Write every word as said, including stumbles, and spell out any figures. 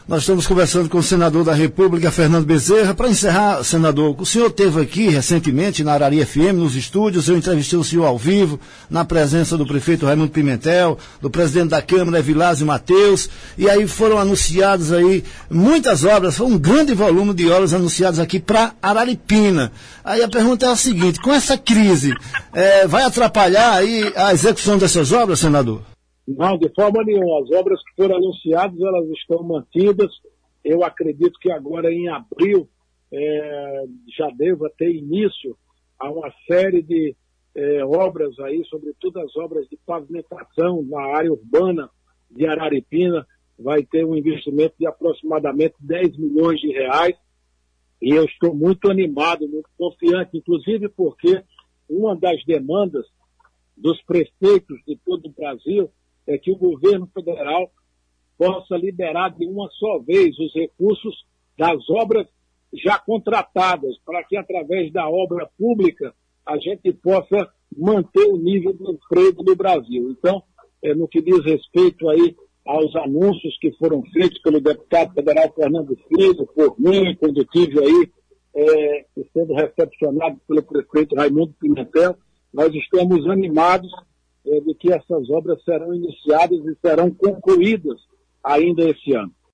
Nós estamos conversando com o senador da República, Fernando Bezerra. Para encerrar, senador, o senhor esteve aqui recentemente na Arari F M, nos estúdios, eu entrevistei o senhor ao vivo, na presença do prefeito Raimundo Pimentel, do presidente da Câmara, Evilásio Mateus, e aí foram anunciadas aí muitas obras, foi um grande volume de obras anunciadas aqui para Araripina. Aí a pergunta é a seguinte, com essa crise, é, vai atrapalhar aí a execução dessas obras, senador? Não, de forma nenhuma. As obras que foram anunciadas, elas estão mantidas. Eu acredito que agora em abril é, já deva ter início a uma série de é, obras aí, sobretudo as obras de pavimentação na área urbana de Araripina. Vai ter um investimento de aproximadamente dez milhões de reais. E eu estou muito animado, muito confiante, inclusive porque uma das demandas dos prefeitos de todo o Brasil é que o governo federal possa liberar de uma só vez os recursos das obras já contratadas, para que, através da obra pública, a gente possa manter o nível de emprego no Brasil. Então, é, no que diz respeito aí aos anúncios que foram feitos pelo deputado federal Fernando Filho, por mim, quando estive aí é, sendo recepcionado pelo prefeito Raimundo Pimentel, nós estamos animados de que essas obras serão iniciadas e serão concluídas ainda esse ano.